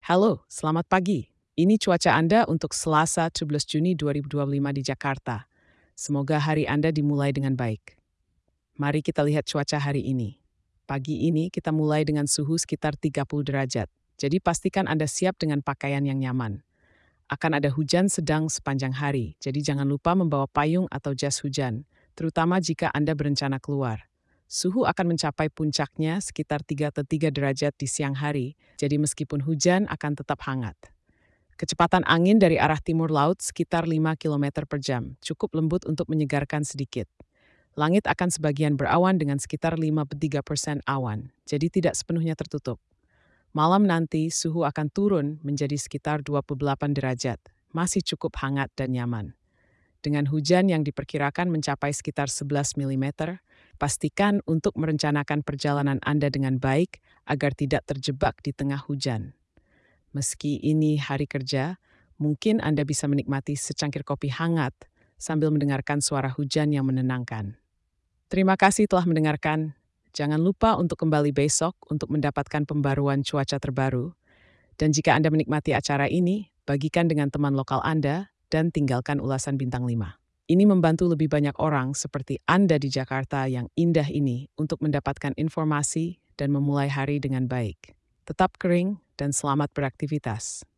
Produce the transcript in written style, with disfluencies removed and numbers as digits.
Halo, selamat pagi. Ini cuaca Anda untuk Selasa 17 Juni 2025 di Jakarta. Semoga hari Anda dimulai dengan baik. Mari kita lihat cuaca hari ini. Pagi ini kita mulai dengan suhu sekitar 30 derajat. Jadi pastikan Anda siap dengan pakaian yang nyaman. Akan ada hujan sedang sepanjang hari, jadi jangan lupa membawa payung atau jas hujan, terutama jika Anda berencana keluar. Suhu akan mencapai puncaknya sekitar 33 derajat di siang hari, jadi meskipun hujan akan tetap hangat. Kecepatan angin dari arah timur laut sekitar 5 km per jam, cukup lembut untuk menyegarkan sedikit. Langit akan sebagian berawan dengan sekitar 53% awan, jadi tidak sepenuhnya tertutup. Malam nanti suhu akan turun menjadi sekitar 28 derajat, masih cukup hangat dan nyaman. Dengan hujan yang diperkirakan mencapai sekitar 11 mm, pastikan untuk merencanakan perjalanan Anda dengan baik agar tidak terjebak di tengah hujan. Meski ini hari kerja, mungkin Anda bisa menikmati secangkir kopi hangat sambil mendengarkan suara hujan yang menenangkan. Terima kasih telah mendengarkan. Jangan lupa untuk kembali besok untuk mendapatkan pembaruan cuaca terbaru. Dan jika Anda menikmati acara ini, bagikan dengan teman lokal Anda dan tinggalkan ulasan bintang 5. Ini membantu lebih banyak orang seperti Anda di Jakarta yang indah ini untuk mendapatkan informasi dan memulai hari dengan baik. Tetap kering dan selamat beraktivitas.